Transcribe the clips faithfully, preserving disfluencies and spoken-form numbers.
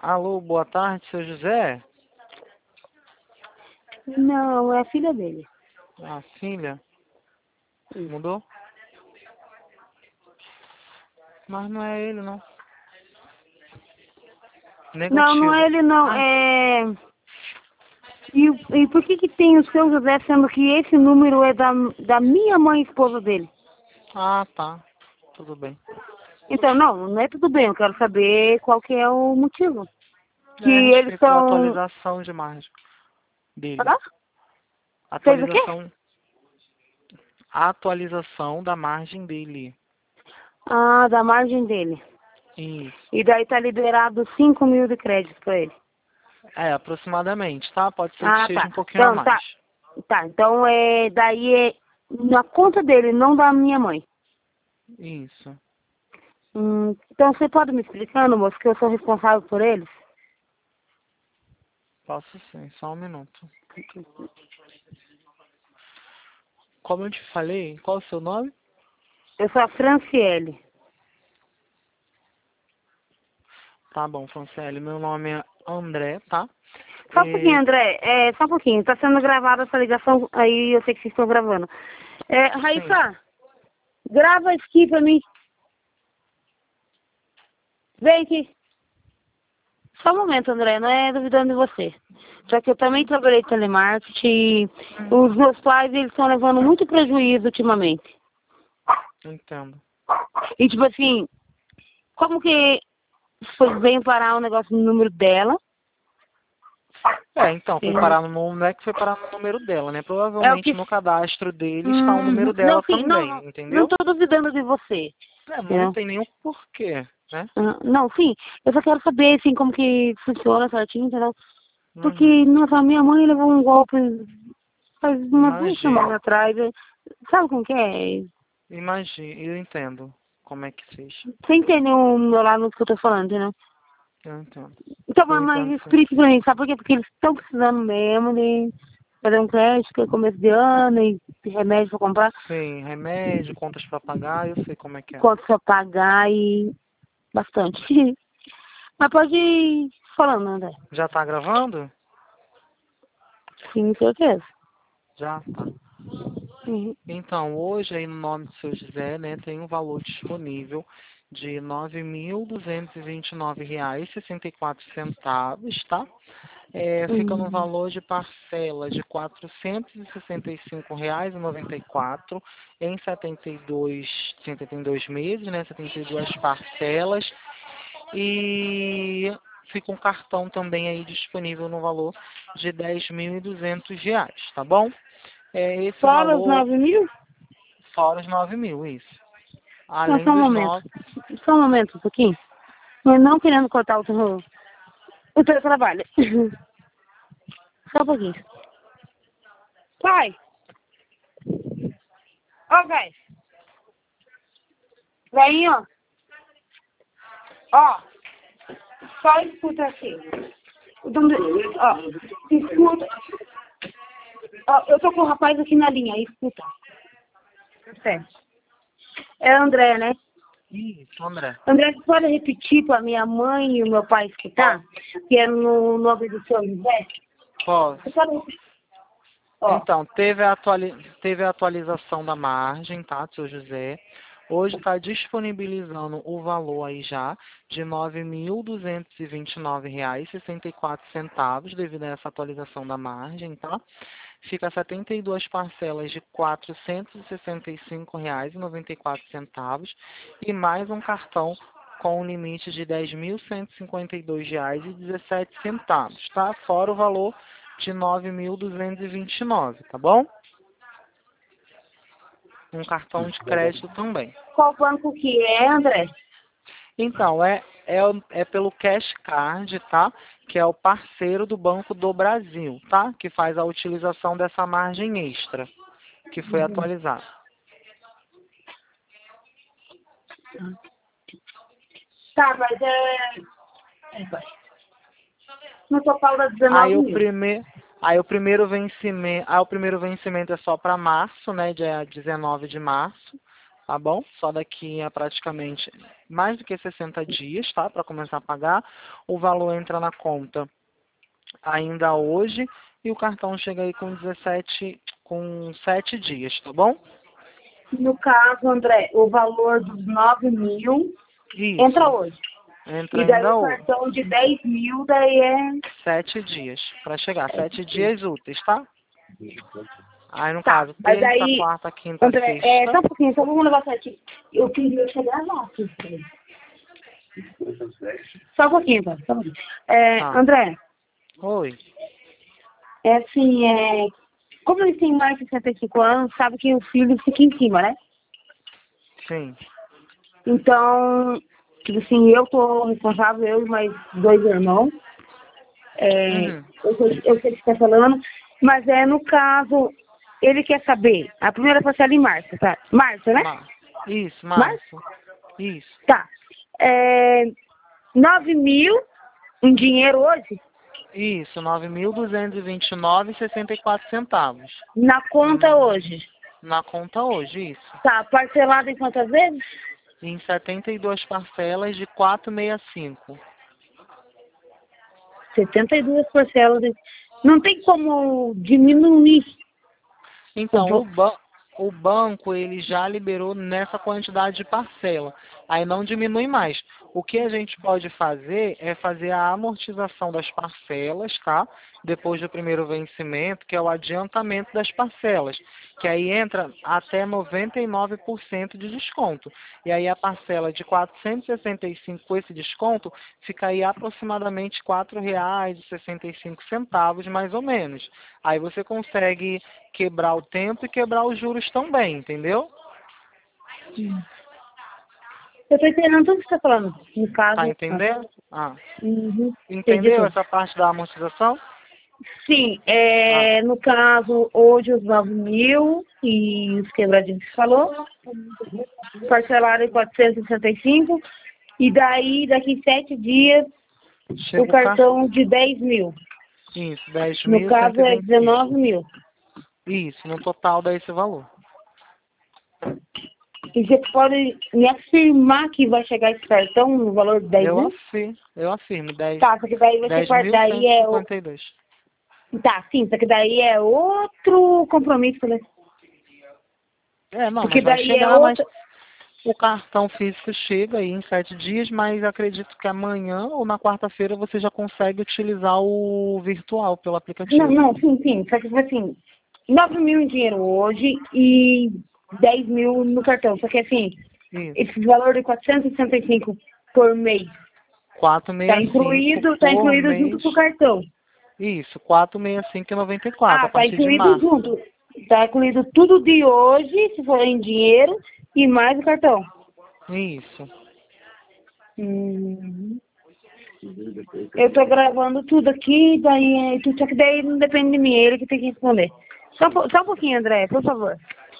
Alô, boa tarde, seu José? Não, é a filha dele. A filha? Isso. Mudou? Mas não é ele, não. Não, não é Negativo. ele não. Ah, É... E, e por que que tem o seu José, sendo que esse número é da, da minha mãe, esposa dele? ah, tá. Tudo bem. Então, não, não é tudo bem. Eu quero saber qual que é o motivo. É Que a eles respeito da são... atualização de margem dele. Hã? Fez o quê? Atualização, a atualização da margem dele. Ah, da margem dele. Isso. E daí tá liberado cinco mil de crédito pra ele. É, aproximadamente, tá? Pode ser que Ah, seja tá. um pouquinho a Então, mais. tá. Tá, então é... Daí é na conta dele, não da minha mãe. Isso. Hum, então você pode me explicando, moço, que eu sou responsável por eles? Posso sim, só um minuto. Como eu te falei, qual é o seu nome? Eu sou a Franciele. Tá bom, Franciele. Meu nome é André, tá? Só um pouquinho, E... André. É, só um pouquinho. Tá sendo gravada essa ligação, aí eu sei que vocês estão gravando. É, Sim. Raíssa, grava isso aqui pra mim. Vem aqui. Só um momento, André, não é duvidando de você. Só que eu também trabalhei em telemarketing e os meus pais, eles estão levando muito prejuízo ultimamente. Entendo. E tipo assim, como que foi, veio parar o negócio no número dela? É, então, foi Sim. parar no número, não é que foi parar no número dela, né? É o Provavelmente que... no cadastro dele está o Uhum. número Não, dela sim, não, não. também, Não entendeu? tô duvidando de você. É, mas não Entendeu? tem nenhum porquê, né? Ah, não, sim. Eu só quero saber, assim, como que funciona certinho, entendeu? Uhum. Porque, nossa, minha mãe levou um golpe faz umas duas Imagino, semanas atrás. eh, Sabe como que é? imagino, eu entendo como é que seja. Você entendeu o meu lado do que eu tô falando, entendeu? Eu entendo. Então, Eu mas mas entendo sim. explique pra mim, sabe por quê? Porque eles estão precisando mesmo de fazer um crédito, que é começo de ano, e remédio pra comprar, Sim, remédio, contas pra pagar, eu sei como é que é. contas pra pagar e bastante. Mas pode ir falando, André. Já tá gravando? Sim, certeza. Já, tá. Uhum. Então, hoje aí no nome do seu José, né, tem um valor disponível de nove mil duzentos e vinte e nove reais e sessenta e quatro centavos, tá? É, fica no Uhum. valor de parcela de quatrocentos e sessenta e cinco reais e noventa e quatro em setenta e dois, setenta e dois meses, né, setenta e duas parcelas. E fica um cartão também aí disponível no valor de dez mil e duzentos reais, tá bom? É, esse Fora os valor, nove mil? fora os nove mil, isso. Não, Além só um dos momento. nove. Só um momento, um pouquinho. Eu não querendo cortar o teu, o teu trabalho. Só um pouquinho. Pai! Ó, velho. Velhinho, ó. Só escuta aqui. O dono do- Ó, escuta. Ó, eu tô com o rapaz aqui na linha, escuta. Certo. É André, né? Isso, André. André, você pode repetir para minha mãe e o meu pai escutar? Que é no nome do seu José? Posso. Você pode repetir? Ó. Então, teve a, atuali... teve a atualização da margem, tá, seu José? Hoje está disponibilizando o valor aí já de nove mil duzentos e vinte e nove reais e sessenta e quatro centavos devido a essa atualização da margem, tá? Fica setenta e duas parcelas de quatrocentos e sessenta e cinco reais e noventa e quatro centavos e mais um cartão com um limite de dez mil cento e cinquenta e dois reais e dezessete centavos, tá? Fora o valor de nove mil duzentos e vinte e nove, tá bom? Um cartão de crédito também. Qual banco que é, André? Então, é, é, o- é pelo Cash Card, tá? Que é o parceiro do Banco do Brasil, tá? Que faz a utilização dessa margem extra, que foi atualizada. Tá, mas é... No total dá Aí dezenove o mil. primeiro, aí o primeiro vencimento, aí o primeiro vencimento é só para março, né? Dia dezenove de março, tá bom? Só daqui a praticamente mais do que sessenta dias, tá? Para começar a pagar. O valor entra na conta ainda hoje e o cartão chega aí com dezessete, com sete dias, tá bom? No caso, André, o valor dos nove mil Isso. entra hoje. Entra E daí ainda o hoje. cartão de dez mil, daí é... Sete dias para chegar. Sete dias úteis, tá? Aí, no Tá, caso, mas terça, aí, quarta, quinta, André, é, sexta. só um pouquinho, só vamos levar aqui. Eu queria chegar lá. Aqui. Só um pouquinho, tá? Só um pouquinho. É, Tá. André, Oi. é assim, é, como eles têm mais de sessenta e cinco anos, sabe que o filho fica em cima, né? Sim. Então, tipo assim, eu tô responsável, eu e mais dois irmãos. É, Uhum. eu, sei, eu sei o que você está falando, mas é no caso, ele quer saber, a primeira parcela em março, tá? Março, né? Mar... Isso, Março? março. Isso. Tá. É, nove mil em dinheiro hoje, Isso, nove mil duzentos e vinte e nove reais e sessenta e quatro centavos. na conta Hum, hoje. Na conta hoje, isso. Tá, parcelado em quantas vezes? Em setenta e duas parcelas de quatrocentos e sessenta e cinco. setenta e duas parcelas. de- Não tem como diminuir o Então, o, valor. ba o banco ele já liberou nessa quantidade de parcela. Aí não diminui mais. O que a gente pode fazer é fazer a amortização das parcelas, tá? Depois do primeiro vencimento, que é o adiantamento das parcelas, que aí entra até noventa e nove por cento de desconto. E aí a parcela de quatrocentos e sessenta e cinco com esse desconto fica aí aproximadamente quatro reais e sessenta e cinco centavos, mais ou menos. Aí você consegue quebrar o tempo e quebrar os juros também, entendeu? Eu tô entendendo tudo que você tá falando. No Tá caso, ah, entendendo? Ah, uhum, entendi entendeu tudo. essa parte da amortização? Sim, Ah, é, no caso, hoje os nove mil e os quebradinhos que você falou, parcelado em quatrocentos e sessenta e cinco, e daí, daqui sete dias, o chega o cartão. cartão de dez mil. Isso, dez No mil cento caso, e é vinte e dezenove cinco. mil. Isso, no total dá esse valor. E você pode me afirmar que vai chegar esse cartão no valor de dez Eu mil? afirmo, eu afirmo, dez Tá, só que daí você dez par- mil daí cento e é o. cinquenta e dois. Tá, sim, só que daí é outro compromisso, né? É, não, Porque mas vai daí é chegar, mas outro. o cartão físico chega aí em sete dias, mas acredito que amanhã ou na quarta-feira você já consegue utilizar o virtual pelo Não, aplicativo. não, sim, sim. Só que tipo assim, nove mil em dinheiro hoje e dez mil no cartão. Só que assim, Isso. esse valor de quatrocentos e sessenta e cinco por mês tá quatrocentos e sessenta e cinco incluído, tá por incluído junto mês. com o cartão. Isso, quatrocentos e sessenta e cinco e noventa e quatro a Ah, tá partir de incluído março. junto. Tá incluído tudo de hoje, se for em dinheiro, e mais o cartão. Isso. Hum. Eu tô gravando tudo aqui, daí, é, só que daí não depende de mim, é ele que tem que responder. Só, um po- só um pouquinho, André, por favor.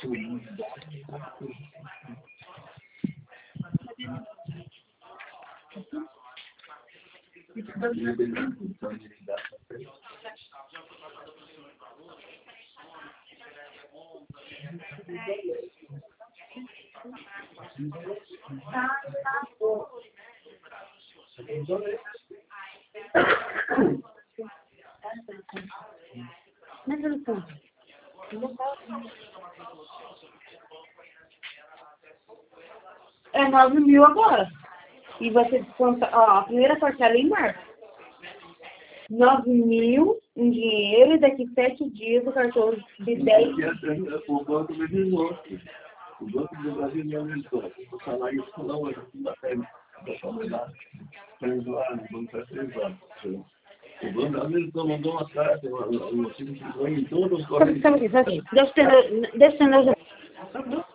Mas eu não sei. É nove mil agora. E vai ser descontar, ó, a primeira parcela é em março. Nove mil em dinheiro e daqui sete dias o cartão de dez. O banco me desmonta. O Banco do Brasil me aumentou. O salário não é da pele. Três anos, vamos para três anos. O Banco aumentou, mandou uma carta, uma, uma, uma, uma, em todos os Sabe, sabe o que? Sabe o que? Deixa eu entender, deixa eu entender.